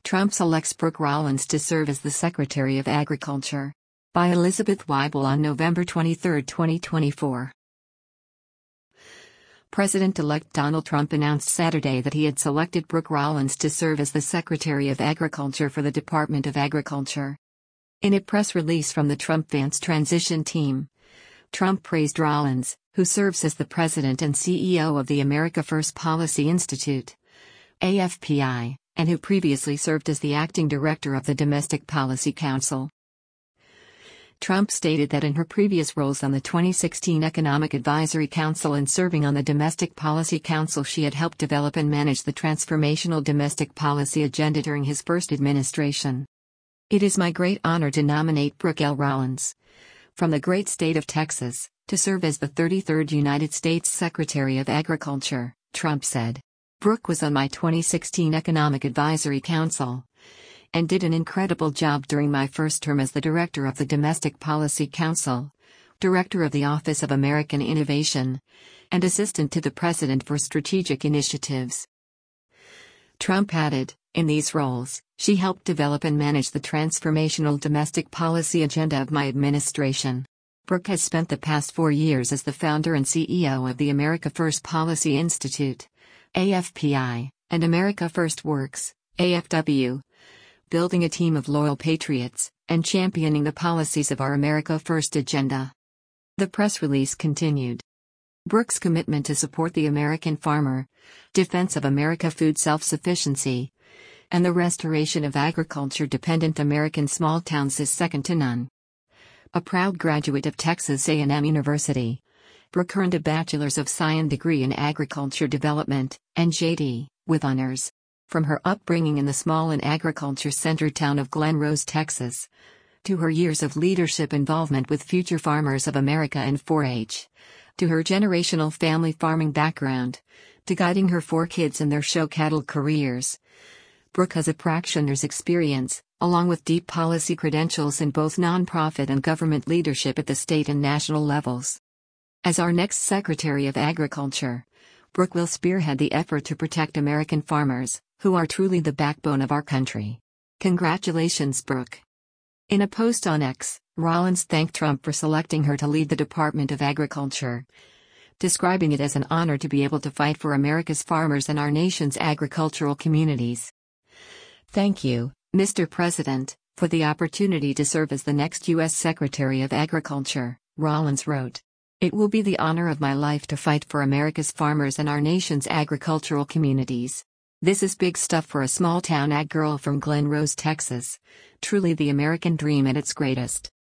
Trump selects Brooke Rollins to serve as the Secretary of Agriculture. By Elizabeth Weibel on November 23, 2024. President-elect Donald Trump announced Saturday that he had selected Brooke Rollins to serve as the Secretary of Agriculture for the Department of Agriculture. In a press release from the Trump-Vance transition team, Trump praised Rollins, who serves as the president and CEO of the America First Policy Institute, AFPI, and who previously served as the acting director of the Domestic Policy Council. Trump stated that in her previous roles on the 2016 Economic Advisory Council and serving on the Domestic Policy Council, she had helped develop and manage the transformational domestic policy agenda during his first administration. It is my great honor to nominate Brooke L. Rollins, from the great state of Texas, to serve as the 33rd United States Secretary of Agriculture, Trump said. Brooke was on my 2016 Economic Advisory Council and did an incredible job during my first term as the Director of the Domestic Policy Council, Director of the Office of American Innovation, and Assistant to the President for Strategic Initiatives. Trump added, in these roles, she helped develop and manage the transformational domestic policy agenda of my administration. Brooke has spent the past 4 years as the founder and CEO of the America First Policy Institute, AFPI, and America First Works, AFW, building a team of loyal patriots, and championing the policies of our America First agenda. The press release continued. Brooke's commitment to support the American farmer, defense of America food self-sufficiency, and the restoration of agriculture-dependent American small towns is second to none. A proud graduate of Texas A&M University, Brooke earned a Bachelor's of Science degree in Agriculture Development, and JD, with honors. From her upbringing in the small and agriculture-centered town of Glen Rose, Texas, to her years of leadership involvement with Future Farmers of America and 4-H, to her generational family farming background, to guiding her 4 kids in their show cattle careers, Brooke has a practitioner's experience, along with deep policy credentials in both nonprofit and government leadership at the state and national levels. As our next Secretary of Agriculture, Brooke will spearhead the effort to protect American farmers, who are truly the backbone of our country. Congratulations, Brooke. In a post on X, Rollins thanked Trump for selecting her to lead the Department of Agriculture, describing it as an honor to be able to fight for America's farmers and our nation's agricultural communities. Thank you, Mr. President, for the opportunity to serve as the next U.S. Secretary of Agriculture, Rollins wrote. It will be the honor of my life to fight for America's farmers and our nation's agricultural communities. This is big stuff for a small-town ag girl from Glen Rose, Texas. Truly the American dream at its greatest.